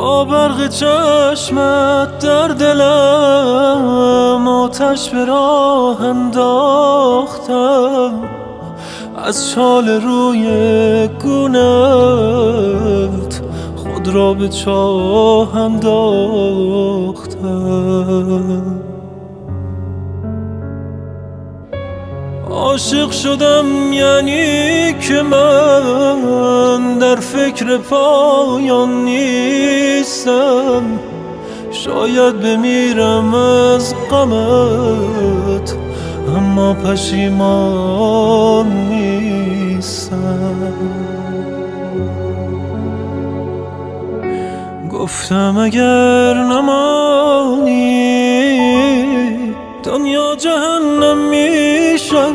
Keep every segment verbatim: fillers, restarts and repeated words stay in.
با برق چشمت در دلم آتش به راه انداختم، از چال روی گونت خود را به چاه انداختم. عاشق شدم یعنی که من در فکر پایان نیستم، شاید بمیرم از غمت اما پشیمان نیستم. گفتم اگر نمانی دنیا جهنم می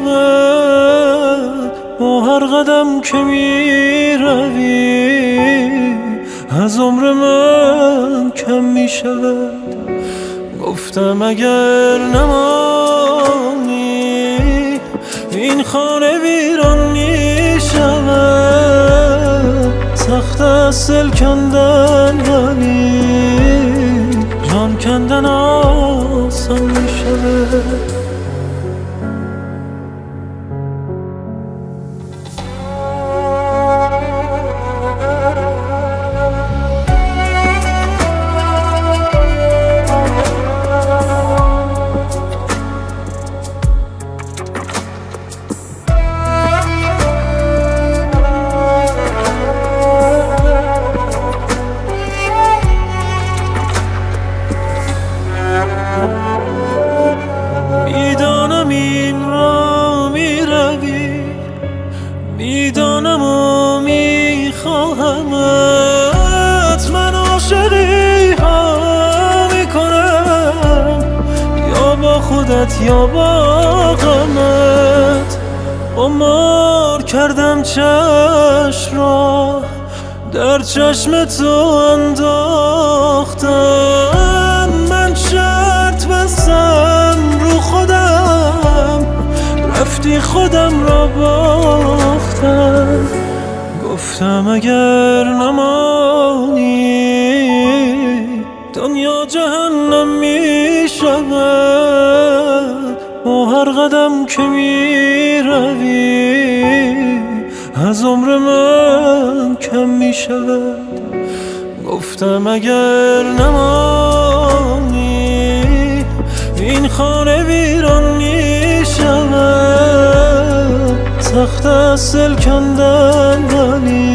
شود، با هر قدم که می روی از عمر من کم می شود. گفتم اگر نمانی این خانه ویران می شود، سخت است دل کندن ولی جان کندن آسان می شود. میدانم و میخواهمت، من عاشقی ها میکنم یا با خودت یا با غمت. قمار کردم چشم را در چشم تو انداختم، من شرط بستم رو خودم رفتی خودم را باختم. گفتم اگر نمانی دنیا جهنم می شود، با هر قدم که می روی از عمر من کم می شود. گفتم اگر نمانی این خانه ویران می شود، سخت است دل کندن ولی